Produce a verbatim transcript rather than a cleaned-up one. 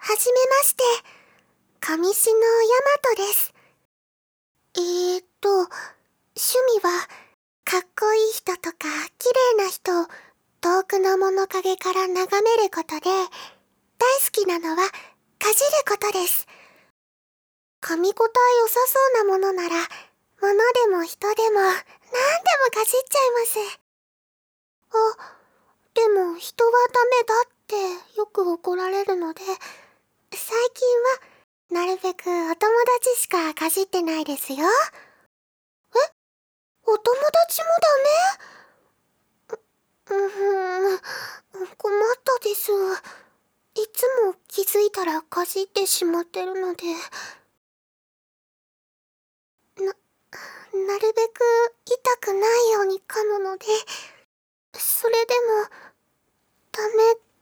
はじめまして。上篠ヤマトです。えーっと、趣味は、かっこいい人とか綺麗な人を遠くの物陰から眺めることで、大好きなのはかじることです。噛み応え良さそうなものなら、物でも人でも何でもかじっちゃいます。あ、でも人はダメだってよく怒られるので、最近はなるべくお友達しかかじってないですよ。え？お友達もダメ？うーん、困ったです。いつも気づいたらかじってしまってるので。な、なるべく痛くないように噛むので、それでもダメ